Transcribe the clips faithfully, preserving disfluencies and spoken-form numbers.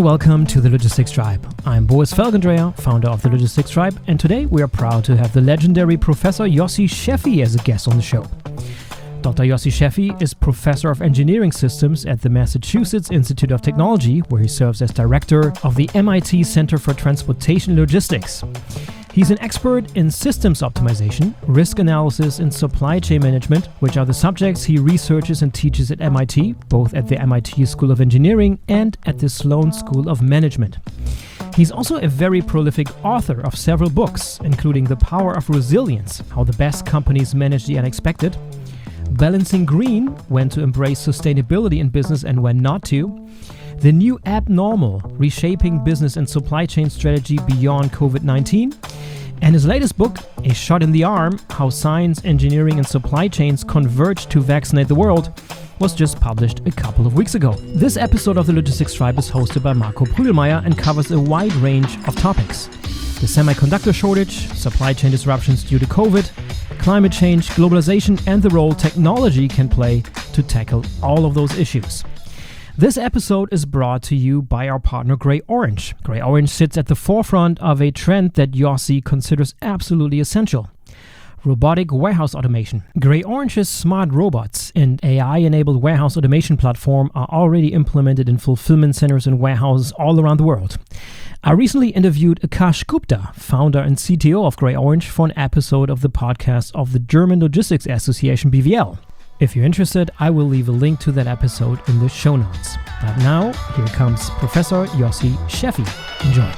welcome to the Logistics Tribe. I'm Boris Felgendreher, founder of the Logistics Tribe, and today we are proud to have the legendary Professor Yossi Sheffi as a guest on the show. Doctor Yossi Sheffi is Professor of Engineering Systems at the Massachusetts Institute of Technology, where he serves as Director of the M I T Center for Transportation Logistics. He's an expert in systems optimization, risk analysis, and supply chain management, which are the subjects he researches and teaches at M I T, both at the M I T School of Engineering and at the Sloan School of Management. He's also a very prolific author of several books, including The Power of Resilience, How the Best Companies Manage the Unexpected, Balancing Green, When to Embrace Sustainability in Business and When Not to, The New Abnormal, Reshaping Business and Supply Chain Strategy Beyond COVID nineteen, and his latest book, A Shot in the Arm, How Science, Engineering and Supply Chains Converge to Vaccinate the World, was just published a couple of weeks ago. This episode of the Logistics Tribe is hosted by Marco Prügelmeier and covers a wide range of topics. The semiconductor shortage, supply chain disruptions due to COVID, climate change, globalization, and the role technology can play to tackle all of those issues. This episode is brought to you by our partner Grey Orange. Grey Orange sits at the forefront of a trend that Yossi considers absolutely essential: robotic warehouse automation. Grey Orange's smart robots and A I-enabled warehouse automation platform are already implemented in fulfillment centers and warehouses all around the world. I recently interviewed Akash Gupta, founder and C T O of Grey Orange, for an episode of the podcast of the German Logistics Association, B V L. If you're interested, I will leave a link to that episode in the show notes. But now, here comes Professor Yossi Sheffi. Enjoy.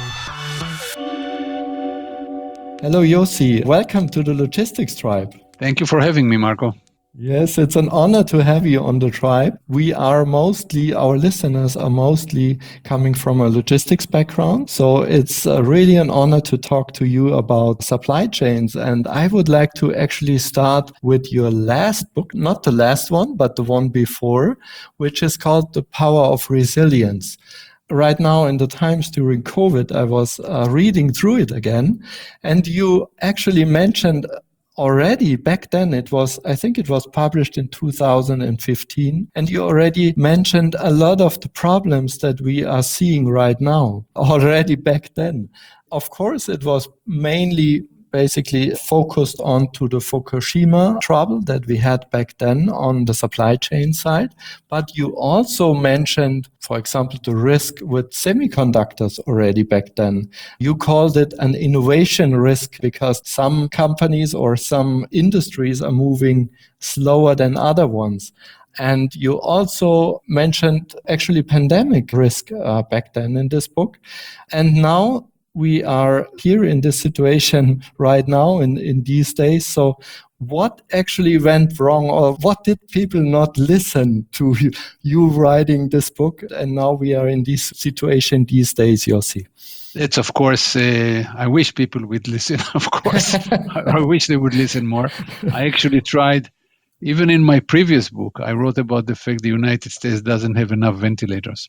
Hello, Yossi. Welcome to the Logistics Tribe. Thank you for having me, Marco. Yes, it's an honor to have you on the tribe. We are mostly, our listeners are mostly coming from a logistics background. So it's uh, really an honor to talk to you about supply chains. And I would like to actually start with your last book, not the last one, but the one before, which is called The Power of Resilience. Right now, in the times during COVID, I was uh, reading through it again, and you actually mentioned already back then, it was, I think it was published in two thousand fifteen, and you already mentioned a lot of the problems that we are seeing right now, already back then. Of course, it was mainly basically focused on to the Fukushima trouble that we had back then on the supply chain side. But you also mentioned, for example, the risk with semiconductors already back then. You called it an innovation risk because some companies or some industries are moving slower than other ones. And you also mentioned actually pandemic risk uh, back then in this book. And now we are here in this situation right now in, in these days. So what actually went wrong, or what did people not listen to you, you writing this book? And now we are in this situation these days, Yossi. It's of course, uh, I wish people would listen, of course. I, I wish they would listen more. I actually tried, even in my previous book, I wrote about the fact the United States doesn't have enough ventilators.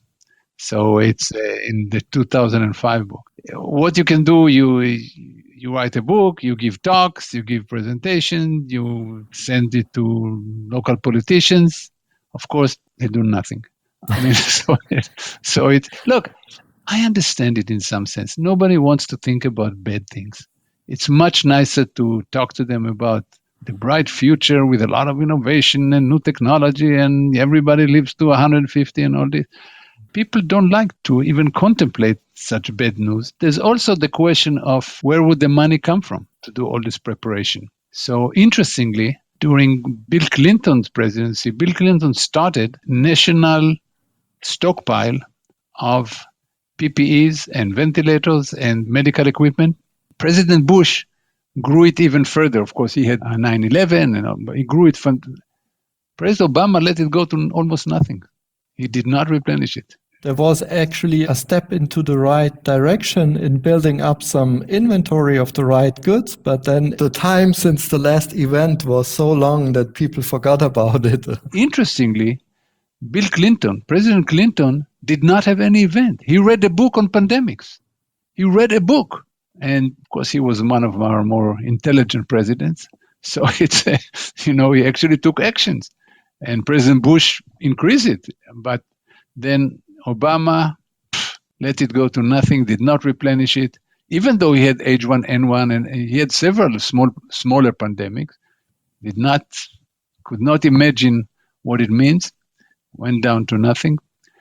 So it's uh, in the two thousand five book. What you can do, you you write a book, you give talks, you give presentations, you send it to local politicians. Of course, they do nothing. I mean, so it, so it. Look, I understand it in some sense. Nobody wants to think about bad things. It's much nicer to talk to them about the bright future with a lot of innovation and new technology, and everybody lives to one hundred fifty and all this. People don't like to even contemplate such bad news. There's also the question of where would the money come from to do all this preparation. So interestingly, during Bill Clinton's presidency, Bill Clinton started national stockpile of P P Es and ventilators and medical equipment. President Bush grew it even further. Of course, he had nine eleven, and all, but he grew it from... President Obama let it go to almost nothing. He did not replenish it. There was actually a step into the right direction in building up some inventory of the right goods, but then the time since the last event was so long that people forgot about it. Interestingly, Bill Clinton, President Clinton, did not have any event. He read a book on pandemics. He read a book. And of course, he was one of our more intelligent presidents. So it's, you know, he actually took actions. And President Bush increased it. But then Obama, pff, let it go to nothing, did not replenish it, even though he had H one N one and he had several small, smaller pandemics, did not, could not imagine what it means, went down to nothing.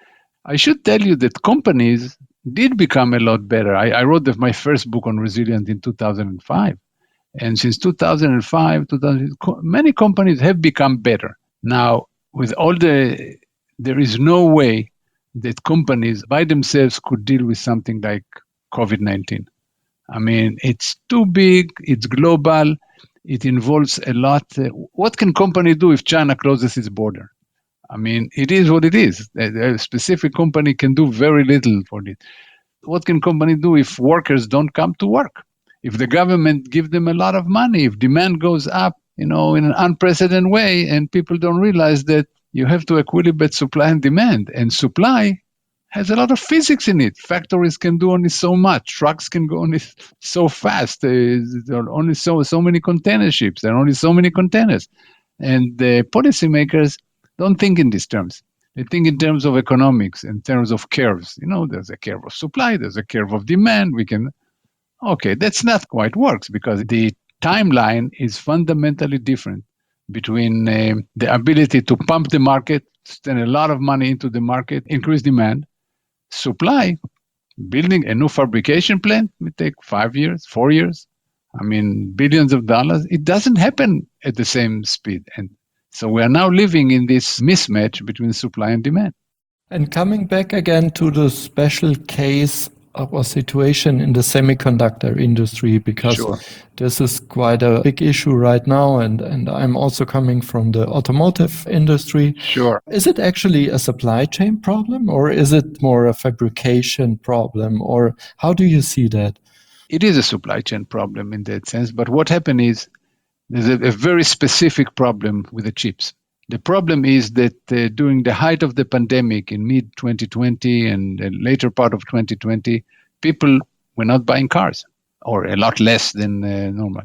I should tell you that companies did become a lot better. I, I wrote the, my first book on resilience in two thousand five. And since two thousand five, two thousand, many companies have become better. Now, with all the, there is no way that companies by themselves could deal with something like COVID nineteen. I mean, it's too big, it's global, it involves a lot. Uh, what can company do if China closes its border? I mean, it is what it is. A, a specific company can do very little for it. What can company do if workers don't come to work? If the government gives them a lot of money, if demand goes up, you know, in an unprecedented way, and people don't realize that you have to equilibrate supply and demand, and supply has a lot of physics in it. Factories can do only so much. Trucks can go only so fast. Uh, there are only so so many container ships. There are only so many containers. And the policymakers don't think in these terms. They think in terms of economics, in terms of curves. You know, there's a curve of supply, there's a curve of demand. We can, okay, that's not quite works because the timeline is fundamentally different between uh, the ability to pump the market, spend a lot of money into the market, increase demand. Supply, building a new fabrication plant may take five years, four years. I mean, billions of dollars. It doesn't happen at the same speed. And so we are now living in this mismatch between supply and demand. And coming back again to the special case of a situation in the semiconductor industry, because Sure. this is quite a big issue right now, and, and I'm also coming from the automotive industry. Sure. Is it actually a supply chain problem, or is it more a fabrication problem, or how do you see that? It is a supply chain problem in that sense, but what happened is there's a, a very specific problem with the chips. The problem is that uh, during the height of the pandemic in mid twenty twenty and the later part of twenty twenty, people were not buying cars, or a lot less than uh, normal.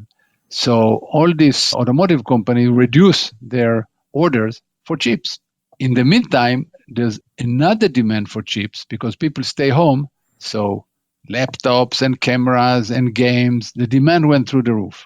So all these automotive companies reduce their orders for chips. In the meantime, there's another demand for chips because people stay home. So laptops and cameras and games, the demand went through the roof.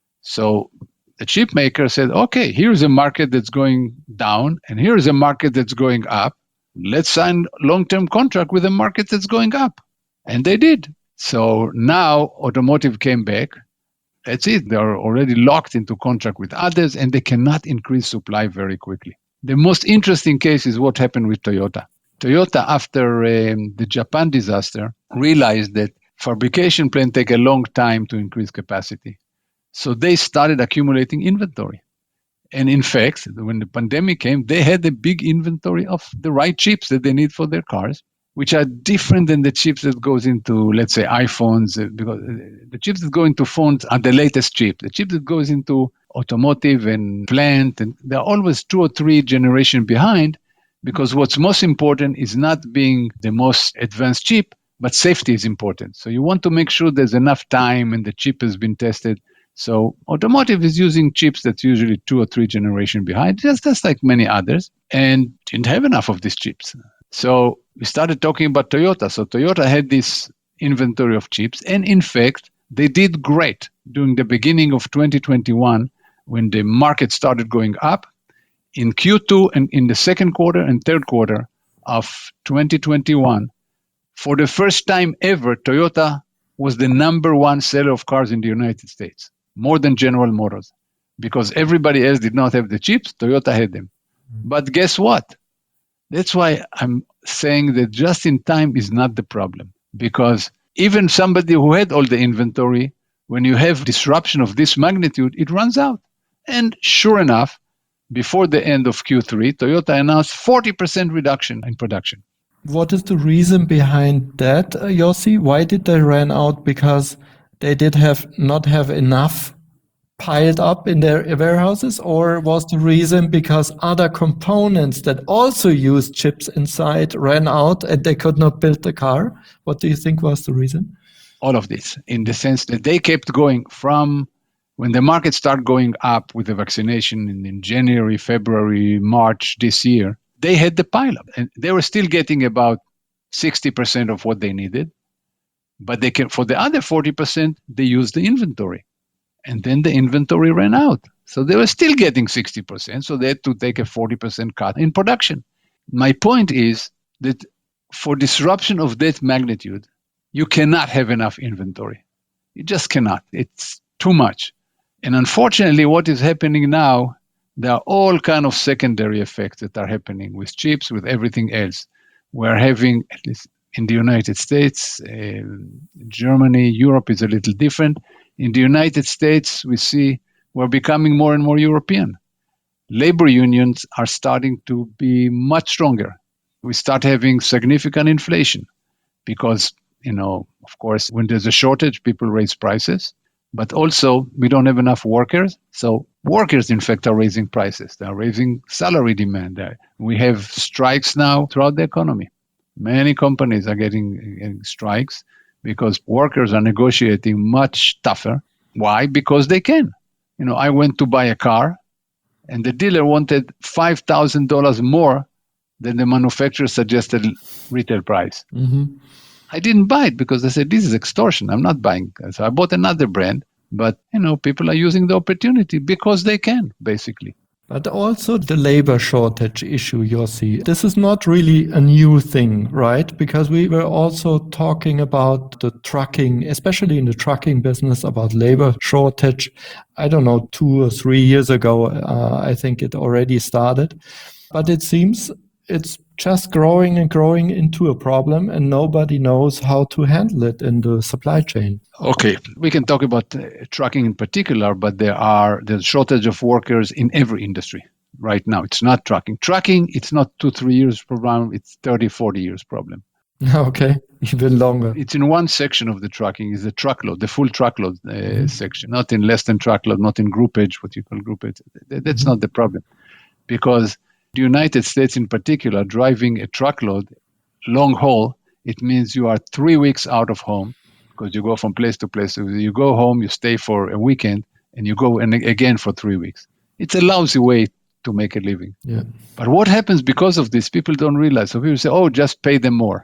So the chip maker said, okay, here's a market that's going down and here's a market that's going up. Let's sign long-term contract with a market that's going up. And they did. So now automotive came back. That's it. They're already locked into contract with others and they cannot increase supply very quickly. The most interesting case is what happened with Toyota. Toyota, after um, the Japan disaster, realized that fabrication plants take a long time to increase capacity. So they started accumulating inventory. And in fact, when the pandemic came, they had a big inventory of the right chips that they need for their cars, which are different than the chips that goes into, let's say, iPhones, because the chips that go into phones are the latest chip. The chip that goes into automotive and plant, and they're always two or three generations behind, because what's most important is not being the most advanced chip, but safety is important. So you want to make sure there's enough time and the chip has been tested. So automotive is using chips that's usually two or three generations behind, just, just like many others, and didn't have enough of these chips. So we started talking about Toyota. So Toyota had this inventory of chips, and in fact, they did great during the beginning of twenty twenty-one when the market started going up. In Q two and in the second quarter and third quarter of twenty twenty-one, for the first time ever, Toyota was the number one seller of cars in the United States, more than General Motors, because everybody else did not have the chips, Toyota had them. Mm-hmm. But guess what? That's why I'm saying that just in time is not the problem, because even somebody who had all the inventory, when you have disruption of this magnitude, it runs out. And sure enough, before the end of Q three, Toyota announced forty percent reduction in production. What is the reason behind that, uh, Yossi? Why did they run out? Because they did have not have enough piled up in their warehouses, or was the reason because other components that also use chips inside ran out and they could not build the car? What do you think was the reason? All of this, in the sense that they kept going from when the market started going up with the vaccination in, in January, February, March this year, they had the pileup and they were still getting about sixty percent of what they needed, but they can, for the other forty percent, they used the inventory. And then the inventory ran out. So they were still getting sixty percent, so they had to take a forty percent cut in production. My point is that for disruption of that magnitude, you cannot have enough inventory. You just cannot. It's too much. And unfortunately, what is happening now, there are all kind of secondary effects that are happening with chips, with everything else. We're having, at least in the United States, uh, Germany, Europe is a little different. In the United States, we see we're becoming more and more European. Labor unions are starting to be much stronger. We start having significant inflation because, you know, of course, when there's a shortage, people raise prices. But also, we don't have enough workers. So workers, in fact, are raising prices. They're raising salary demand. We have strikes now throughout the economy. Many companies are getting, getting strikes because workers are negotiating much tougher. Why? Because they can. You know, I went to buy a car, and the dealer wanted five thousand dollars more than the manufacturer suggested retail price. Mm-hmm. I didn't buy it because I said, this is extortion. I'm not buying. So I bought another brand. But, you know, people are using the opportunity because they can, basically. But also the labor shortage issue, Yossi. This is not really a new thing, right? Because we were also talking about the trucking, especially in the trucking business, about labor shortage. I don't know, two or three years ago, uh, I think it already started. But it seems it's just growing and growing into a problem, and nobody knows how to handle it in the supply chain. Okay, we can talk about uh, trucking in particular, but there are there's a shortage of workers in every industry right now. It's not trucking. Trucking, it's not two, three years problem. It's thirty, forty years problem. Okay, even longer. It's in one section of the trucking, is the truckload, the full truckload uh, mm-hmm. section, not in less than truckload, not in groupage, what you call groupage. That's mm-hmm. not the problem. Because the United States in particular, driving a truckload long haul, it means you are three weeks out of home because you go from place to place. So you go home, you stay for a weekend, and you go and again for three weeks. It's a lousy way to make a living. Yeah. But what happens because of this, people don't realize. So people say, oh, just pay them more.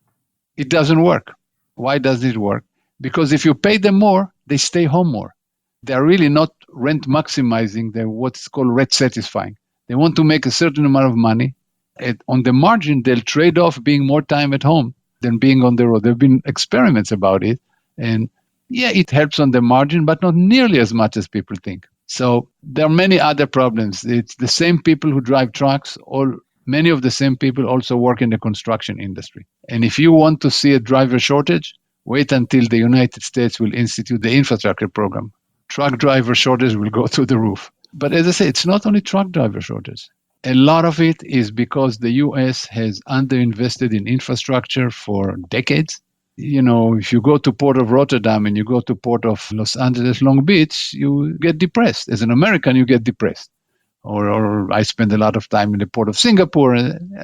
It doesn't work. Why doesn't it work? Because if you pay them more, they stay home more. They are really not rent maximizing. They're what's called rent satisfying. They want to make a certain amount of money. And on the margin, they'll trade off being more time at home than being on the road. There have been experiments about it. And yeah, it helps on the margin, but not nearly as much as people think. So there are many other problems. It's the same people who drive trucks, or many of the same people also work in the construction industry. And if you want to see a driver shortage, wait until the United States will institute the infrastructure program. Truck driver shortage will go through the roof. But as I say, it's not only truck driver shortage. A lot of it is because the U S has underinvested in infrastructure for decades. You know, if you go to Port of Rotterdam and you go to Port of Los Angeles, Long Beach, you get depressed. As an American, you get depressed. Or, or I spend a lot of time in the Port of Singapore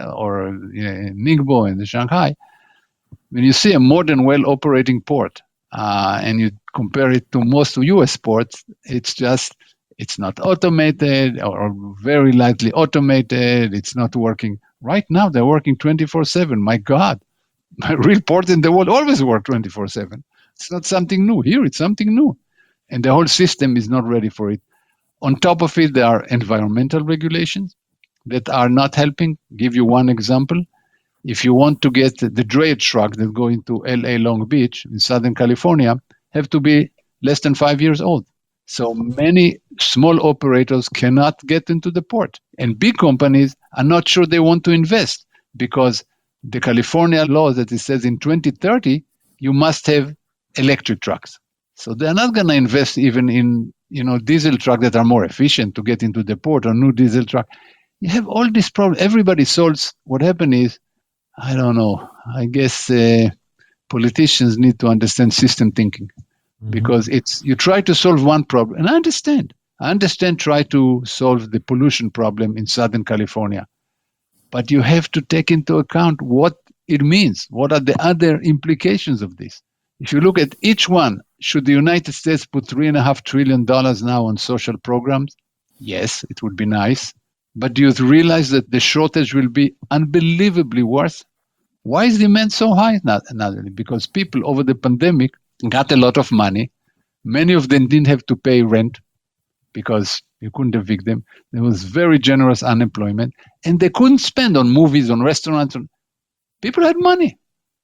or you know, in Ningbo and Shanghai. When you see a modern, well-operating port uh, and you compare it to most U S ports, it's just... It's not automated or very lightly automated. It's not working. Right now, they're working twenty-four seven. My God, my real port in the world always work twenty-four seven. It's not something new. Here, it's something new. And the whole system is not ready for it. On top of it, there are environmental regulations that are not helping. Give you one example. If you want to get the drayage truck that go into L A Long Beach in Southern California, have to be less than five years old. So many small operators cannot get into the port. And big companies are not sure they want to invest because the California law that it says in twenty thirty, you must have electric trucks. So they're not going to invest even in, you know, diesel trucks that are more efficient to get into the port or new diesel truck. You have all these problems. Everybody solves. What happened is, I don't know, I guess uh, politicians need to understand system thinking. Because it's you try to solve one problem, and I understand. I understand try to solve the pollution problem in Southern California. But you have to take into account what it means. What are the other implications of this? If you look at each one, should the United States put three and a half trillion dollars now on social programs? Yes, it would be nice. But do you realize that the shortage will be unbelievably worse? Why is demand so high? Not, not because people over the pandemic got a lot of money. Many of them didn't have to pay rent because you couldn't evict them. There was very generous unemployment, and they couldn't spend on movies, on restaurants. People had money.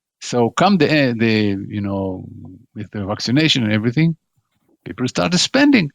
So come the, the you know, with the vaccination and everything, people started spending.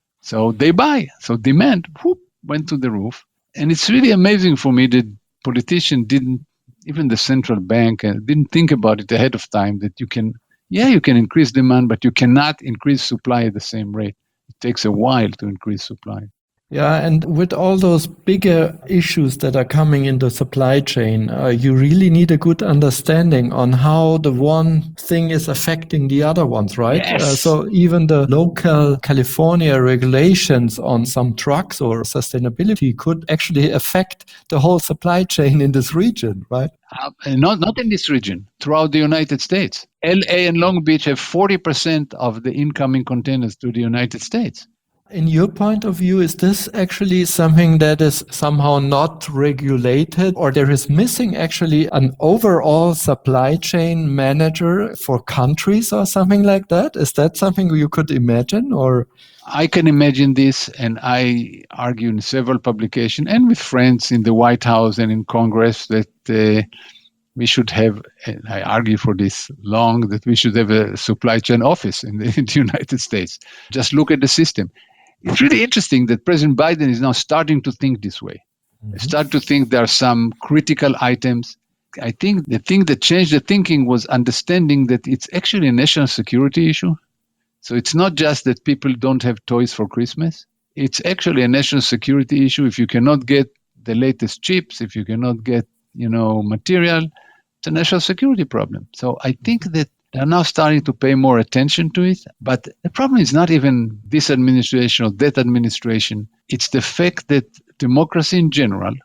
So they buy. So demand whoop, went to the roof. And it's really amazing for me that politicians didn't, even the central bank, uh, didn't think about it ahead of time that you can, yeah, you can increase demand, but you cannot increase supply at the same rate. It takes a while to increase supply. Yeah, and with all those bigger issues that are coming in the supply chain, uh, you really need a good understanding on how the one thing is affecting the other ones, right? Yes. Uh, so even the local California regulations on some trucks or sustainability could actually affect the whole supply chain in this region, right? Uh, not, not in this region, throughout the United States. L A and Long Beach have forty percent of the incoming containers to the United States. In your point of view, is this actually something that is somehow not regulated, or there is missing actually an overall supply chain manager for countries or something like that? Is that something you could imagine? Or I can imagine this, and I argue in several publications and with friends in the White House and in Congress that uh, we should have, and I argue for this long, that we should have a supply chain office in the, in the United States. Just look at the system. It's really interesting that President Biden is now starting to think this way. Mm-hmm. Start to think there are some critical items. I think the thing that changed the thinking was understanding that it's actually a national security issue. So it's not just that people don't have toys for Christmas. It's actually a national security issue. If you cannot get the latest chips, if you cannot get, you know, material, it's a national security problem. So I think that they're now starting to pay more attention to it. But the problem is not even this administration or that administration. It's the fact that democracy in general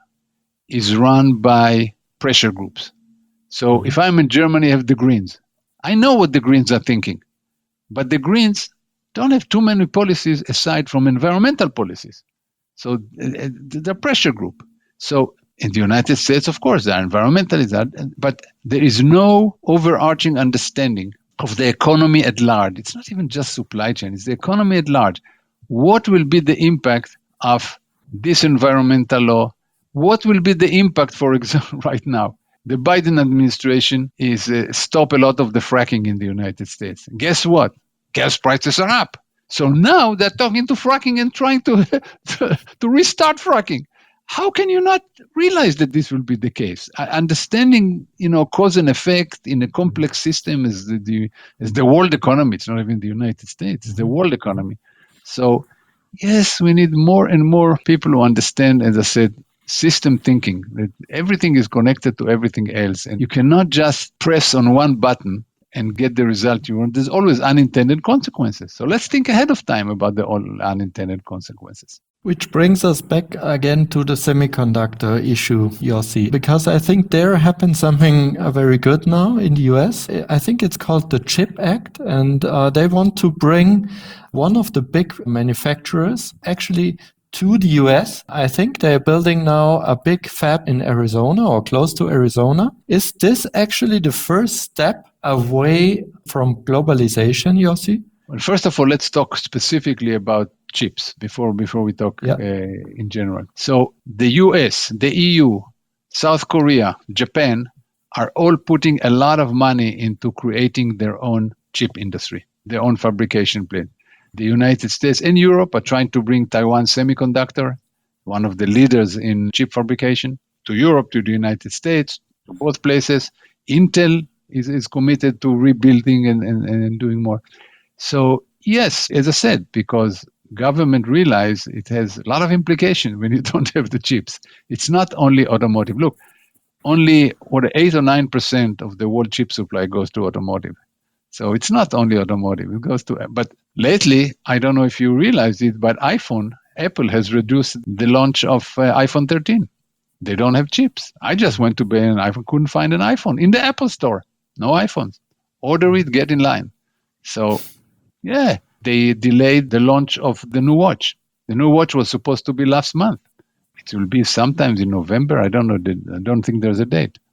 is run by pressure groups. So if I'm in Germany, I have the Greens. I know what the Greens are thinking. But the Greens don't have too many policies aside from environmental policies. So uh, they're pressure group. So in the United States, of course, there are environmentalists, but there is no overarching understanding of the economy at large. It's not even just supply chain, it's the economy at large. What will be the impact of this environmental law? What will be the impact, for example, right now? The Biden administration is uh, stop a lot of the fracking in the United States. Guess what? Gas prices are up. So now they're talking to fracking and trying to, to, to restart fracking. How can you not realize that this will be the case? Uh, understanding, you know, cause and effect in a complex system is the, the is the world economy. It's not even the United States. It's the world economy. So, yes, we need more and more people who understand, as I said, system thinking, that everything is connected to everything else. And you cannot just press on one button and get the result you want. There's always unintended consequences. So let's think ahead of time about the all unintended consequences. Which brings us back again to the semiconductor issue, Yossi, because I think there happened something uh, very good now in the U S. I think it's called the CHIP Act, and uh, they want to bring one of the big manufacturers actually to the U S. I think they're building now a big fab in Arizona or close to Arizona. Is this actually the first step away from globalization, Yossi? Well, first of all, let's talk specifically about chips before before we talk yeah. uh, in general. So the U S, the E U, South Korea, Japan are all putting a lot of money into creating their own chip industry, their own fabrication plant. The United States and Europe are trying to bring Taiwan Semiconductor, one of the leaders in chip fabrication, to Europe, to the United States, to both places. Intel is, is committed to rebuilding and, and, and doing more. So yes, as I said, because government realize it has a lot of implication when you don't have the chips. It's not only automotive. Look, only what eight or nine percent of the world chip supply goes to automotive. So it's not only automotive, it goes to, but lately, I don't know if you realize it, but iPhone, Apple has reduced the launch of uh, iPhone thirteen. They don't have chips. I just went to buy an iPhone, couldn't find an iPhone in the Apple store. No iPhones. Order it, get in line. So, yeah, they delayed the launch of the new watch. The new watch was supposed to be last month. It will be sometimes in November. I don't know. I don't think there's a date.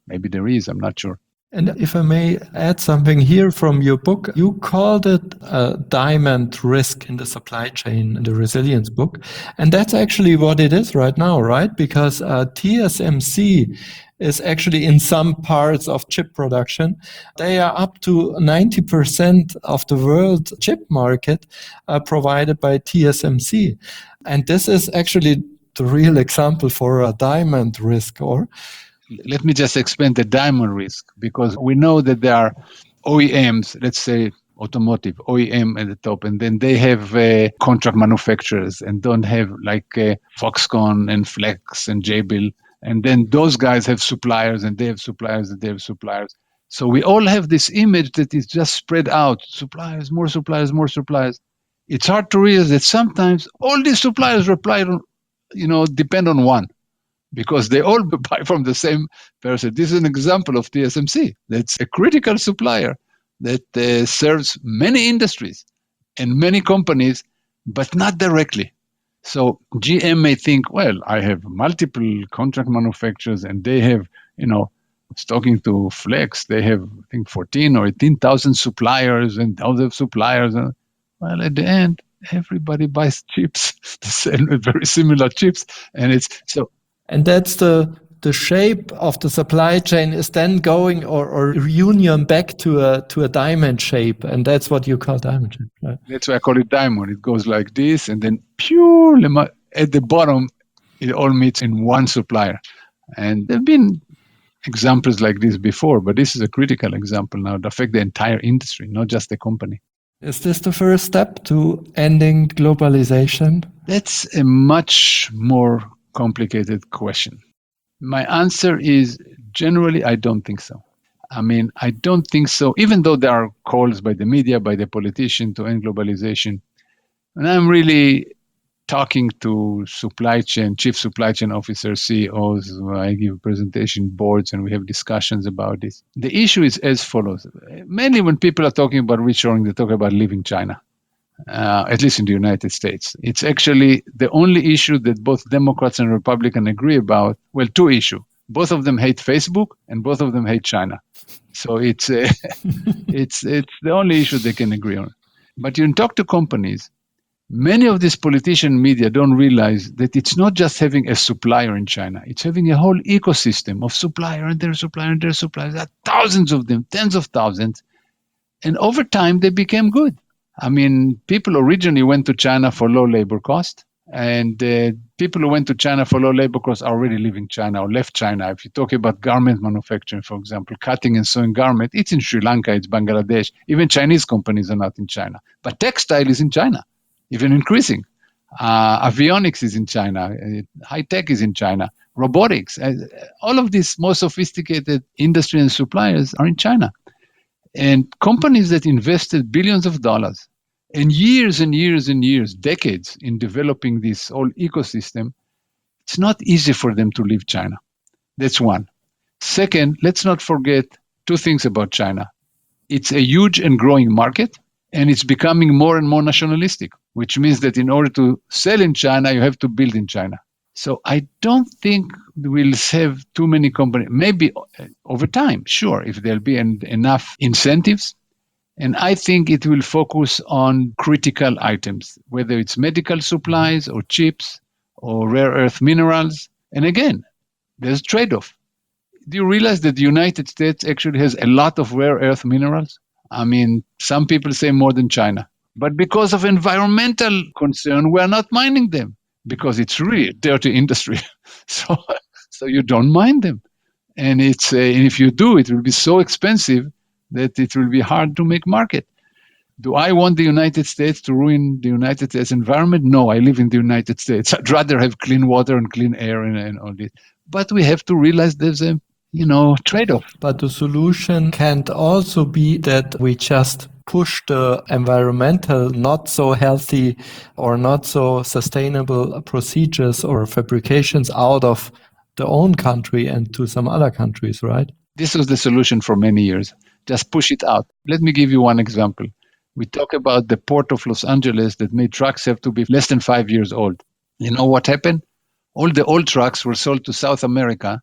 Maybe there is, I'm not sure. And if I may add something here from your book, you called it a diamond risk in the supply chain in the resilience book. And that's actually what it is right now, right? Because uh, T S M C is actually in some parts of chip production. They are up to ninety percent of the world chip market uh, provided by T S M C. And this is actually the real example for a diamond risk, or? Let me just explain the diamond risk, because we know that there are O E Ms, let's say automotive, O E M at the top, and then they have uh, contract manufacturers and don't have like uh, Foxconn and Flex and Jabil. And then those guys have suppliers and they have suppliers and they have suppliers. So we all have this image that is just spread out, suppliers, more suppliers, more suppliers. It's hard to realize that sometimes all these suppliers reply on, you know, depend on one, because they all buy from the same person. This is an example of T S M C. That's a critical supplier that uh, serves many industries and many companies, but not directly. So G M may think, well, I have multiple contract manufacturers and they have, you know, I was talking to Flex, they have, I think, fourteen or eighteen thousand suppliers and other suppliers. And, well, at the end, everybody buys chips, the same, very similar chips. And it's so. And that's the the shape of the supply chain is then going or, or reunion back to a to a diamond shape, and that's what you call diamond shape, right? That's why I call it diamond. It goes like this, and then pure at the bottom, it all meets in one supplier. And there've been examples like this before, but this is a critical example now that affects the entire industry, not just the company. Is this the first step to ending globalization? That's a much more complicated question. My answer is generally, I don't think so. I mean, I don't think so, even though there are calls by the media, by the politician to end globalization. And I'm really talking to supply chain, chief supply chain officers, C E Os, I give presentation boards and we have discussions about this. The issue is as follows. Mainly when people are talking about reshoring, they talk about leaving China. Uh, at least in the United States. It's actually the only issue that both Democrats and Republicans agree about. Well, two issues. Both of them hate Facebook and both of them hate China. So it's uh, it's it's the only issue they can agree on. But you talk to companies, many of these politician media don't realize that it's not just having a supplier in China. It's having a whole ecosystem of supplier and their supplier and their suppliers. There are thousands of them, tens of thousands. And over time, they became good. I mean, people originally went to China for low labor cost, and uh, people who went to China for low labor cost are already leaving China or left China. If you talk about garment manufacturing, for example, cutting and sewing garment, it's in Sri Lanka, it's Bangladesh. Even Chinese companies are not in China. But textile is in China, even increasing. Uh, avionics is in China. Uh, high tech is in China. Robotics. Uh, all of these more sophisticated industry and suppliers are in China. And companies that invested billions of dollars and years and years and years, decades in developing this whole ecosystem, it's not easy for them to leave China. That's one. Second, let's not forget two things about China. It's a huge and growing market, and it's becoming more and more nationalistic, which means that in order to sell in China, you have to build in China. So I don't think we'll have too many companies, maybe over time, sure, if there'll be an, enough incentives. And I think it will focus on critical items, whether it's medical supplies or chips or rare earth minerals. And again, there's trade-off. Do you realize that the United States actually has a lot of rare earth minerals? I mean, some people say more than China. But because of environmental concern, we're not mining them. Because it's really a dirty industry. so so you don't mind them. And it's uh, and if you do, it will be so expensive that it will be hard to make market. Do I want the United States to ruin the United States environment? No, I live in the United States. I'd rather have clean water and clean air and, and all this. But we have to realize there's a, you know, trade-off. But the solution can't also be that we just push the environmental, not so healthy or not so sustainable procedures or fabrications out of the own country and to some other countries, right? This was the solution for many years. Just push it out. Let me give you one example. We talk about the port of Los Angeles that made trucks have to be less than five years old. You know what happened? All the old trucks were sold to South America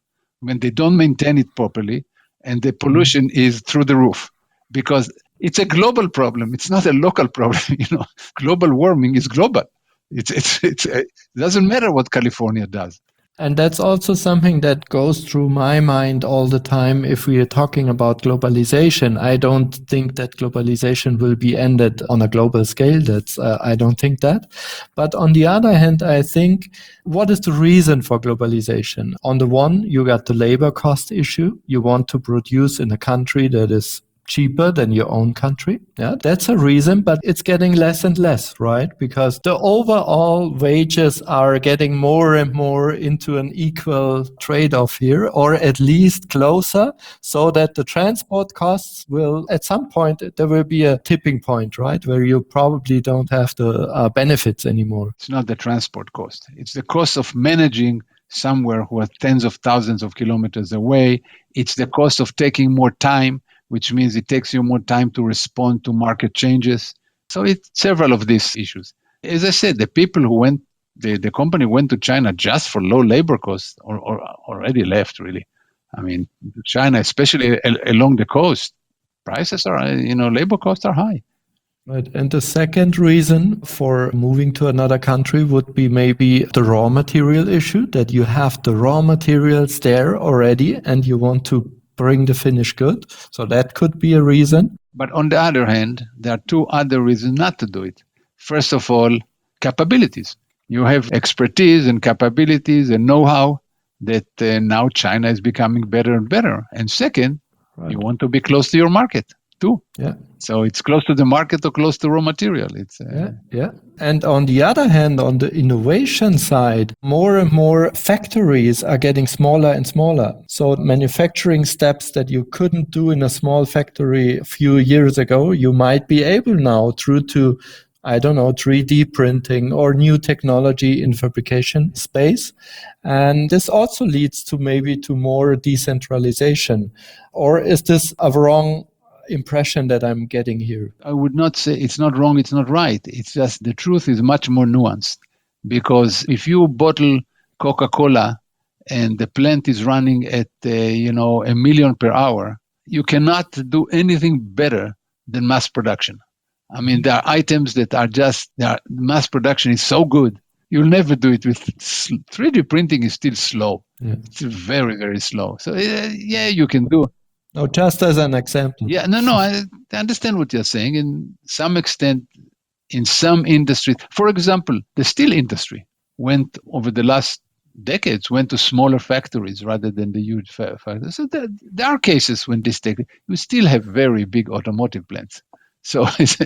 when they don't maintain it properly, and the pollution mm-hmm. is through the roof, because it's a global problem. It's not a local problem. You know, global warming is global. It's it's, it's it doesn't matter what California does. And that's also something that goes through my mind all the time if we are talking about globalization. I don't think that globalization will be ended on a global scale. That's uh, I don't think that. But on the other hand, I think, what is the reason for globalization? On the one, you got the labor cost issue. You want to produce in a country that is cheaper than your own country. Yeah, that's a reason, but it's getting less and less, right? Because the overall wages are getting more and more into an equal trade-off here, or at least closer, so that the transport costs will, at some point, there will be a tipping point, right? Where you probably don't have the uh, benefits anymore. It's not the transport cost. It's the cost of managing somewhere who are tens of thousands of kilometers away. It's the cost of taking more time, which means it takes you more time to respond to market changes. So it's several of these issues. As I said, the people who went, the, the company went to China just for low labor costs or, or already left, really. I mean, China, especially a, along the coast, prices are, you know, labor costs are high. Right. And the second reason for moving to another country would be maybe the raw material issue, that you have the raw materials there already and you want to bring the finished good. So that could be a reason. But on the other hand, there are two other reasons not to do it. First of all, capabilities. You have expertise and capabilities and know-how that uh, now China is becoming better and better. And second, right. you want to be close to your market too. Yeah. So it's close to the market or close to raw material. It's uh, yeah, yeah. And on the other hand, on the innovation side, more and more factories are getting smaller and smaller. So manufacturing steps that you couldn't do in a small factory a few years ago, you might be able now through to, I don't know, three D printing or new technology in fabrication space. And this also leads to maybe to more decentralization. Or is this a wrong impression that I'm getting here? I would not say it's not wrong, it's not right. It's just the truth is much more nuanced. Because if you bottle Coca-Cola and the plant is running at, uh, you know, a million per hour, you cannot do anything better than mass production. I mean, there are items that are just, are, mass production is so good, you'll never do it with three D printing is still slow. Yeah. It's very, very slow. So, uh, yeah, you can do. No, just as an example. Yeah, no, no, I understand what you're saying. In some extent, in some industries, for example, the steel industry went over the last decades, went to smaller factories rather than the huge factories. So there, there are cases when this take, you still have very big automotive plants. So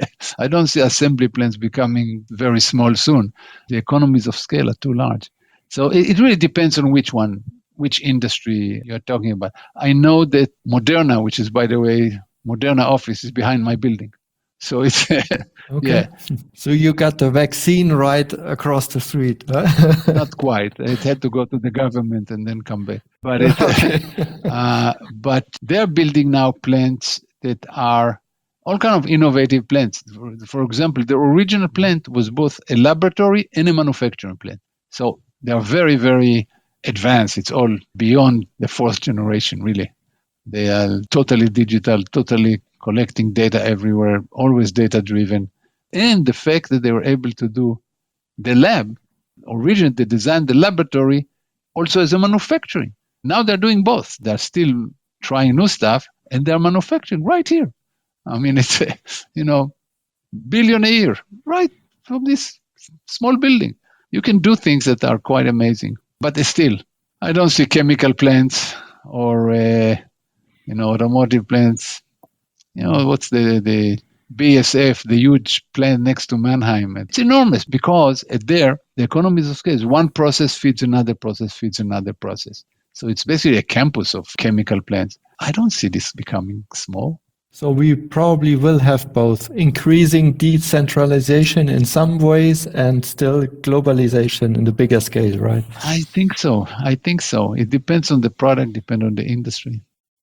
I don't see assembly plants becoming very small soon. The economies of scale are too large. So it, it really depends on which one. Which industry you're talking about. I know that Moderna, which is, by the way, Moderna office is behind my building. So it's, okay. yeah. So you got the vaccine right across the street. Huh? Not quite. It had to go to the government and then come back. But, it, okay. uh, but they're building now plants that are all kind of innovative plants. For, for example, the original plant was both a laboratory and a manufacturing plant. So they are very, very advanced. It's all beyond the fourth generation, really. They are totally digital, totally collecting data everywhere, always data-driven. And the fact that they were able to do the lab, originally they designed the laboratory also as a manufacturing. Now they're doing both. They're still trying new stuff, and they're manufacturing right here. I mean, it's, a, you know, billion a year, right from this small building. You can do things that are quite amazing. But still, I don't see chemical plants or, uh, you know, automotive plants. You know, what's the, the B S F, the huge plant next to Mannheim? It's enormous because at there, the economies of scale, one process feeds another process, feeds another process. So it's basically a campus of chemical plants. I don't see this becoming small. So we probably will have both increasing decentralization in some ways and still globalization in the bigger scale, right? I think so. I think so. It depends on the product, depends on the industry.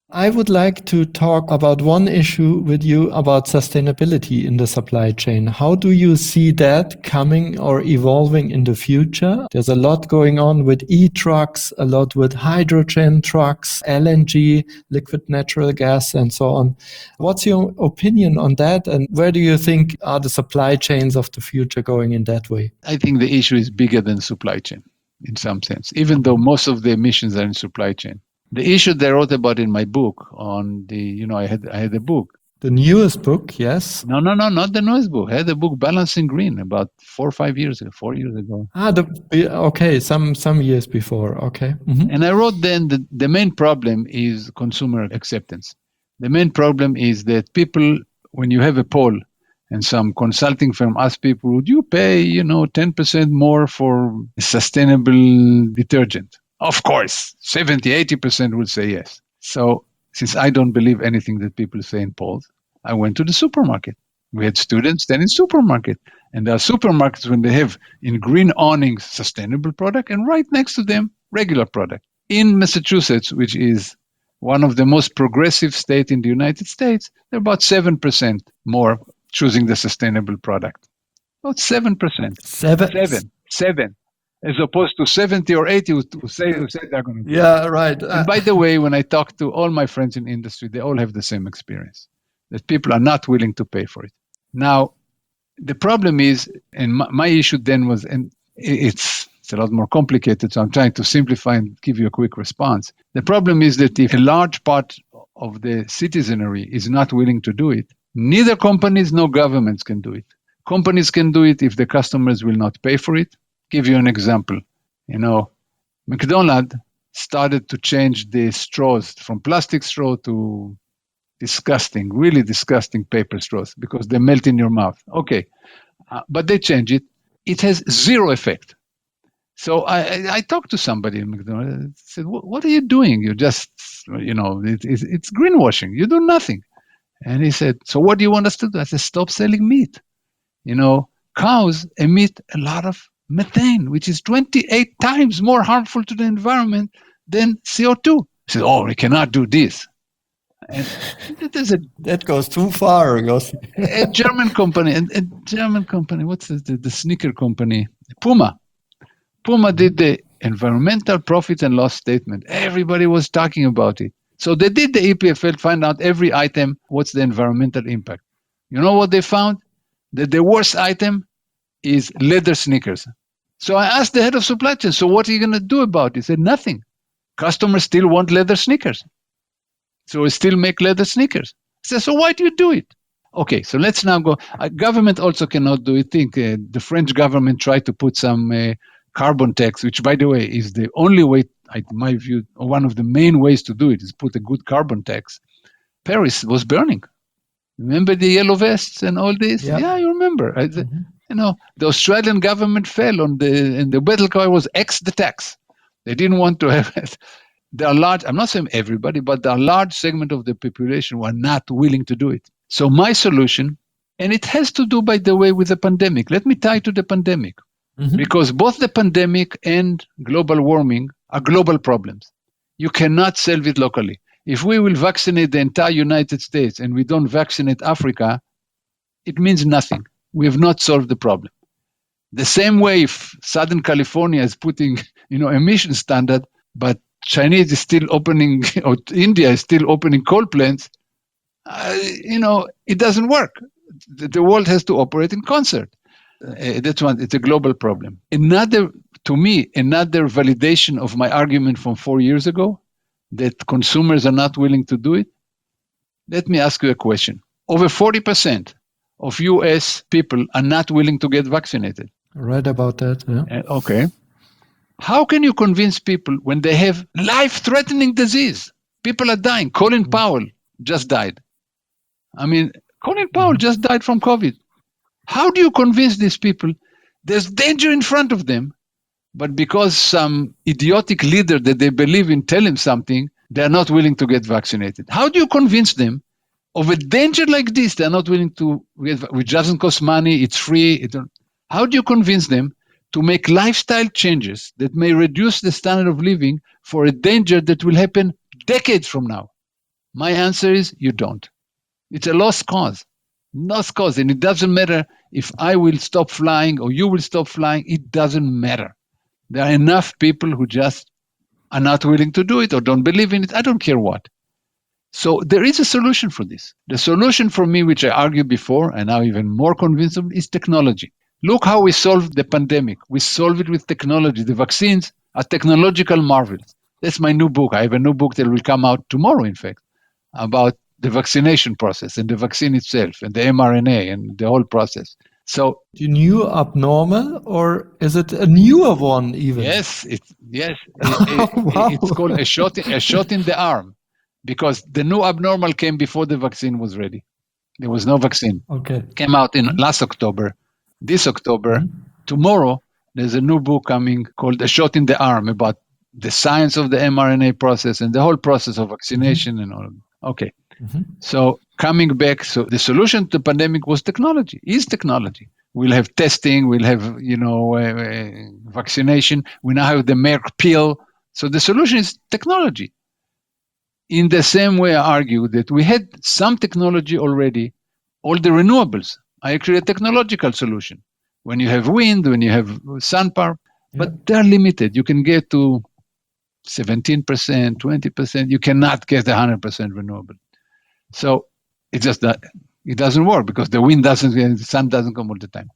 I would like to talk about one issue with you about sustainability in the supply chain. How do you see that coming or evolving in the future? There's a lot going on with e-trucks, a lot with hydrogen trucks, L N G, liquid natural gas, and so on. What's your opinion on that? And where do you think are the supply chains of the future going in that way? I think the issue is bigger than supply chain in some sense, even though most of the emissions are in supply chain. The issue that I wrote about in my book on the, you know, I had I had a book. The newest book, yes? No, no, no, not the newest book. I had a book, Balancing Green, about four or five years ago, four years ago. Ah, the, okay, some some years before, okay. Mm-hmm. And I wrote then that the main problem is consumer acceptance. The main problem is that people, when you have a poll and some consulting firm asks people, would you pay, you know, ten percent more for sustainable detergent? Of course, seventy, eighty percent would say yes. So since I don't believe anything that people say in polls, I went to the supermarket. We had students then in supermarket. And there are supermarkets when they have in green awnings sustainable product and right next to them regular product. In Massachusetts, which is one of the most progressive states in the United States, they're about seven percent more choosing the sustainable product. About seven percent. Seven? Seven. Seven. As opposed to seventy or eighty who say, who say they're going to do it. Yeah, right. And by the way, when I talk to all my friends in industry, they all have the same experience, that people are not willing to pay for it. Now, the problem is, and my, my issue then was, and it's, it's a lot more complicated, so I'm trying to simplify and give you a quick response. The problem is that if a large part of the citizenry is not willing to do it, neither companies nor governments can do it. Companies can do it if the customers will not pay for it. Give you an example. You know, McDonald's started to change the straws from plastic straw to disgusting, really disgusting paper straws because they melt in your mouth. Okay, uh, but they change it. It has zero effect. So I, I, I talked to somebody in McDonald's. I said, "What are you doing? You're just, you know, it, it's, it's greenwashing. You do nothing." And he said, "So what do you want us to do?" I said, "Stop selling meat. You know, cows emit a lot of methane, which is twenty-eight times more harmful to the environment than C O two. He said, "Oh, we cannot do this." And there's a that goes too far. Goes. a German company, and a German company. What's the, the the sneaker company? Puma. Puma did the environmental profit and loss statement. Everybody was talking about it. So they did the E P F L, find out every item what's the environmental impact. You know what they found? That the worst item is leather sneakers. So I asked the head of supply chain, so what are you going to do about it? He said, nothing. Customers still want leather sneakers. So we still make leather sneakers. I said, so why do you do it? Okay, so let's now go. Uh, government also cannot do it. Think uh, the French government tried to put some uh, carbon tax, which, by the way, is the only way, in my view, or one of the main ways to do it is put a good carbon tax. Paris was burning. Remember the yellow vests and all this? Yeah, yeah you remember. Mm-hmm. You know, the Australian government fell on the, and the battle cry was X the tax. They didn't want to have it. There are large, I'm not saying everybody, but there are large segment of the population who are not willing to do it. So my solution, and it has to do, by the way, with the pandemic. Let me tie to the pandemic. Mm-hmm. Because both the pandemic and global warming are global problems. You cannot solve it locally. If we will vaccinate the entire United States and we don't vaccinate Africa, it means nothing. We have not solved the problem. The same way if Southern California is putting, you know, emission standard, but Chinese is still opening, or India is still opening coal plants, uh, you know, it doesn't work. The, the world has to operate in concert. Uh, that's one, it's a global problem. Another, to me, another validation of my argument from four years ago, that consumers are not willing to do it. Let me ask you a question. Over forty percent of U S people are not willing to get vaccinated. I read about that. Yeah. Uh, okay. How can you convince people when they have life-threatening disease? People are dying. Colin mm-hmm. Powell just died. I mean, Colin Powell mm-hmm. just died from COVID. How do you convince these people there's danger in front of them, but because some idiotic leader that they believe in tell him something, they're not willing to get vaccinated? How do you convince them of a danger like this? They're not willing to get, which doesn't cost money, it's free. It don't, how do you convince them to make lifestyle changes that may reduce the standard of living for a danger that will happen decades from now? My answer is you don't. It's a lost cause. Lost cause. And it doesn't matter if I will stop flying or you will stop flying. It doesn't matter. There are enough people who just are not willing to do it or don't believe in it. I don't care what. So there is a solution for this. The solution for me, which I argued before, and now even more convinced of, is technology. Look how we solved the pandemic. We solved it with technology. The vaccines are technological marvels. That's my new book. I have a new book that will come out tomorrow, in fact, about the vaccination process and the vaccine itself and the mRNA and the whole process. So the new abnormal, or is it a newer one even? Yes, it, yes. It, it, wow. It's called a shot, a shot in the arm, because the new abnormal came before the vaccine was ready. There was no vaccine. Okay. It came out in last October. This October, mm-hmm. tomorrow, there's a new book coming called A Shot in the Arm about the science of the mRNA process and the whole process of vaccination mm-hmm. and all of that. Okay. Mm-hmm. So coming back, so the solution to the pandemic was technology, is technology. We'll have testing, we'll have, you know, uh, uh, vaccination. We now have the Merck pill. So the solution is technology. In the same way, I argue that we had some technology already, all the renewables are actually a technological solution. When you have wind, when you have sun power, yeah. but they're limited. You can get to seventeen percent, twenty percent. You cannot get one hundred percent renewable. So it's just that it doesn't work because the wind doesn't, the sun doesn't come all the time.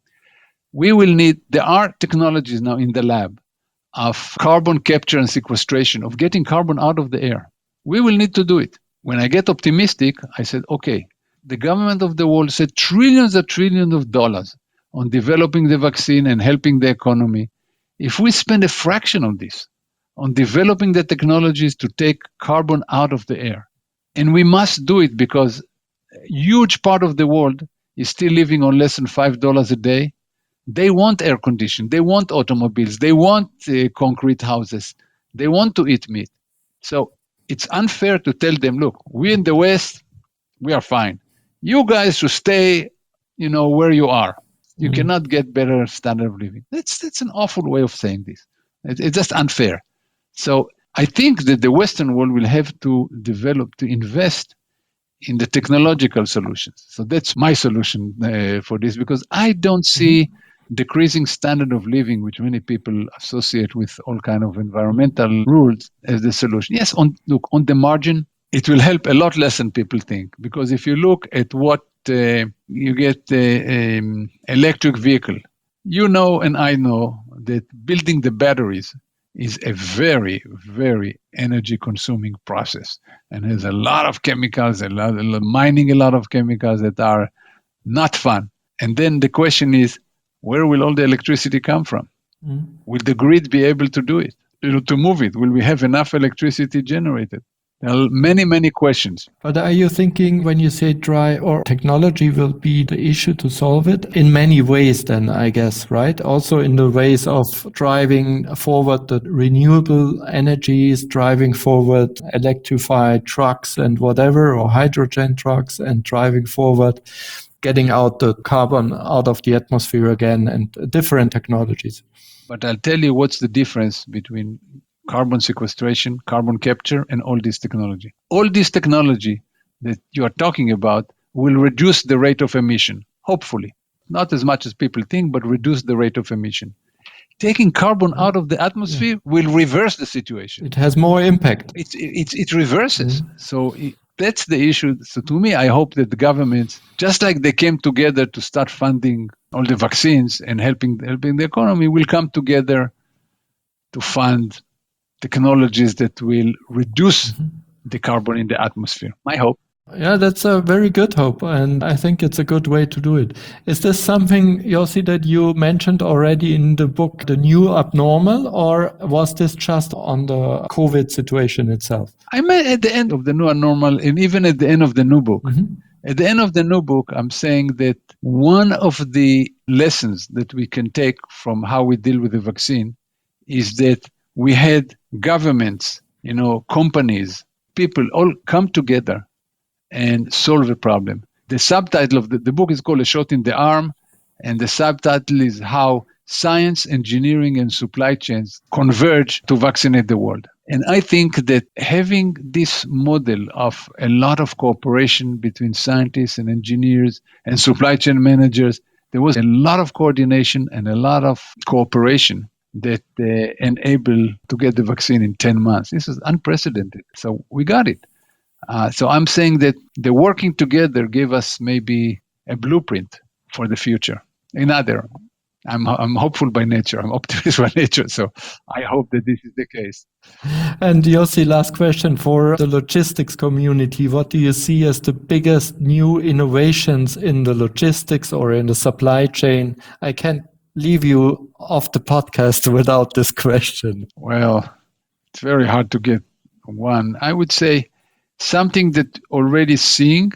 We will need, there are technologies now in the lab of carbon capture and sequestration, of getting carbon out of the air. We will need to do it. When I get optimistic, I said, okay, the government of the world said trillions and trillions of dollars on developing the vaccine and helping the economy. If we spend a fraction of this on developing the technologies to take carbon out of the air, and we must do it because a huge part of the world is still living on less than five dollars a day. They want air conditioning. They want automobiles. They want uh, concrete houses. They want to eat meat. So it's unfair to tell them, look, we in the West, we are fine. You guys should stay, you know, where you are. You mm-hmm. cannot get better standard of living. That's that's an awful way of saying this. It, it's just unfair. So I think that the Western world will have to develop, to invest in the technological solutions. So that's my solution uh, for this, because I don't see mm-hmm. decreasing standard of living, which many people associate with all kind of environmental rules, as the solution. Yes, on look, on the margin, it will help a lot less than people think. Because if you look at what uh, you get uh, um, electric vehicle, you know and I know that building the batteries is a very, very energy-consuming process and has a lot of chemicals, a lot, a lot, mining a lot of chemicals that are not fun. And then the question is, where will all the electricity come from? Mm. Will the grid be able to do it, to move it? Will we have enough electricity generated? There are many, many questions. But are you thinking when you say dry or technology will be the issue to solve it? In many ways then, I guess, right? Also in the ways of driving forward the renewable energies, driving forward electrified trucks and whatever, or hydrogen trucks, and driving forward getting out the carbon out of the atmosphere again, and different technologies. But I'll tell you what's the difference between carbon sequestration, carbon capture, and all this technology. All this technology that you are talking about will reduce the rate of emission, hopefully. Not as much as people think, but reduce the rate of emission. Taking carbon out of the atmosphere yeah. will reverse the situation. It has more impact. It's, it's, it reverses. Mm-hmm. So it, that's the issue. So to me, I hope that the governments, just like they came together to start funding all the vaccines and helping, helping the economy, will come together to fund technologies that will reduce mm-hmm. the carbon in the atmosphere. My hope. Yeah, that's a very good hope, and I think it's a good way to do it. Is this something, Yossi, that you mentioned already in the book, The New Abnormal, or was this just on the COVID situation itself? I meant at the end of The New Abnormal, and even at the end of the new book. Mm-hmm. At the end of the new book, I'm saying that one of the lessons that we can take from how we deal with the vaccine is that we had governments, you know, companies, people all come together and solve a problem. The subtitle of the, the book is called A Shot in the Arm, and the subtitle is how science, engineering, and supply chains converge to vaccinate the world. And I think that having this model of a lot of cooperation between scientists and engineers and supply chain managers, there was a lot of coordination and a lot of cooperation that uh, enable to get the vaccine in ten months. This is unprecedented. So we got it. Uh, so I'm saying that the working together gave us maybe a blueprint for the future. Another, I'm I'm hopeful by nature. I'm optimist by nature. So I hope that this is the case. And Yossi, last question for the logistics community. What do you see as the biggest new innovations in the logistics or in the supply chain? I can't leave you off the podcast without this question. Well, it's very hard to get one. I would say something that already seeing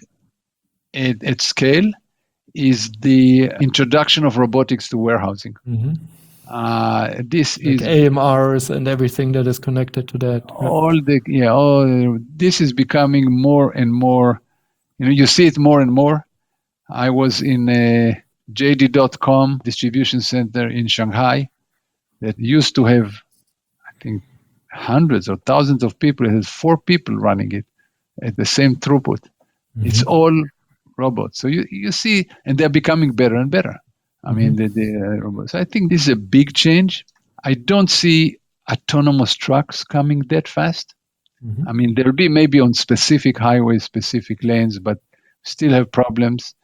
at, at scale is the introduction of robotics to warehousing. Mm-hmm. Uh, this like is A M Rs and everything that is connected to that. All the yeah, all this is becoming more and more. You know, you see it more and more. I was in a J D dot com distribution center in Shanghai that used to have, I think, hundreds or thousands of people. It has four people running it at the same throughput. Mm-hmm. It's all robots. So you, you see, and they're becoming better and better. I mm-hmm. mean, the, the uh, robots. So I think this is a big change. I don't see autonomous trucks coming that fast. Mm-hmm. I mean, there'll be maybe on specific highways, specific lanes, but still have problems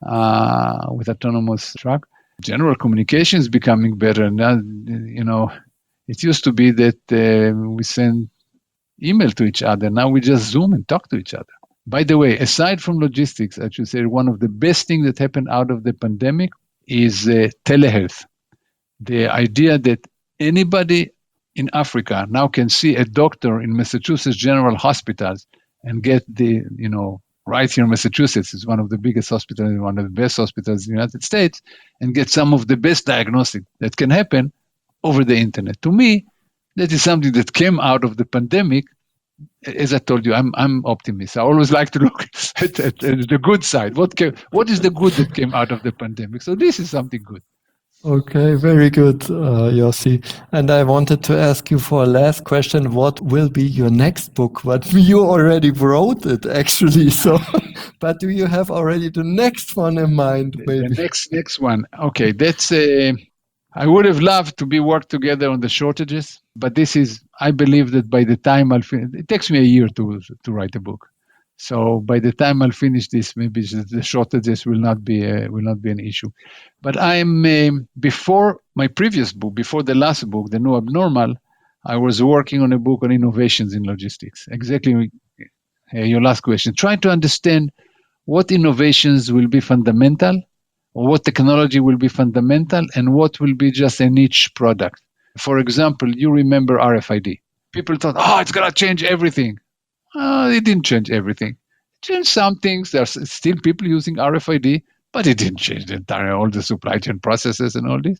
uh, with autonomous truck. General communication is becoming better. Now, you know, it used to be that uh, we send email to each other. Now we just Zoom and talk to each other. By the way, aside from logistics, I should say one of the best things that happened out of the pandemic is uh, telehealth. The idea that anybody in Africa now can see a doctor in Massachusetts General Hospitals and get the, you know, right here in Massachusetts is one of the biggest hospitals, one of the best hospitals in the United States, and get some of the best diagnostic that can happen over the internet. To me, that is something that came out of the pandemic. As I told you, I'm I'm optimist. I always like to look at, at, at the good side. What came, what is the good that came out of the pandemic? So this is something good. Okay, very good, uh, Yossi. And I wanted to ask you for a last question. What will be your next book? What you already wrote it, actually. So, but do you have already the next one in mind? Maybe the next next one. Okay, that's. Uh, I would have loved to be work together on the shortages, but this is. I believe that by the time I'll finish, it takes me a year to to write a book. So by the time I'll finish this, maybe the shortages will not be a, will not be an issue. But I'm um, before my previous book, before the last book, The New Abnormal, I was working on a book on innovations in logistics. Exactly uh, your last question. Trying to understand what innovations will be fundamental, or what technology will be fundamental, and what will be just a niche product. For example, you remember R F I D. People thought, oh, it's going to change everything. Uh, it didn't change everything. It changed some things. There's still people using R F I D, but it didn't change the entire, all the supply chain processes and all this.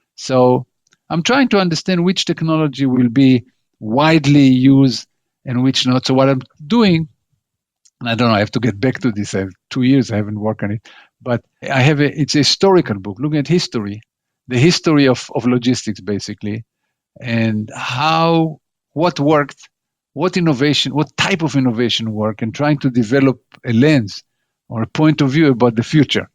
So I'm trying to understand which technology will be widely used and which not. So what I'm doing, and I don't know, I have to get back to this. I have two years I haven't worked on it, but I have a, it's a historical book looking at history, the history of, of logistics basically, and how, what worked, what innovation, what type of innovation work, and trying to develop a lens or a point of view about the future.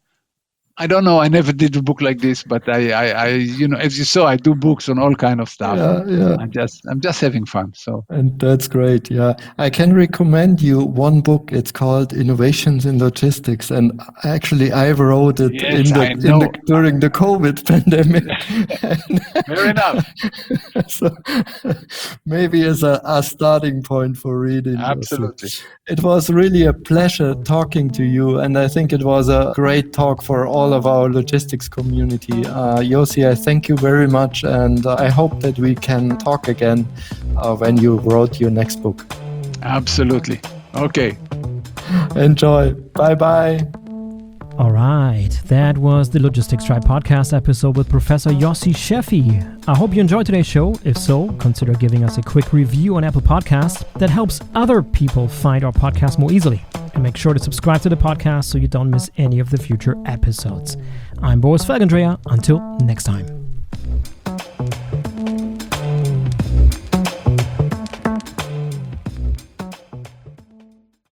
I don't know. I never did a book like this, but I, I, I you know, as you saw, I do books on all kind of stuff. Yeah, yeah. I'm just, I'm just having fun. So, and that's great. Yeah, I can recommend you one book. It's called Innovations in Logistics, and actually, I wrote it yes, in, the, in the during the COVID pandemic. Fair enough. So maybe as a, a starting point for reading. Absolutely. Also. It was really a pleasure talking to you, and I think it was a great talk for all of our logistics community. Uh, Yossi, I thank you very much, and uh, I hope that we can talk again uh, when you wrote your next book. Absolutely. Okay. Enjoy. Bye-bye. All right, that was the Logistics Tribe podcast episode with Professor Yossi Sheffi. I hope you enjoyed today's show. If so, consider giving us a quick review on Apple Podcasts. That helps other people find our podcast more easily. And make sure to subscribe to the podcast so you don't miss any of the future episodes. I'm Boris Felgendreher. Until next time.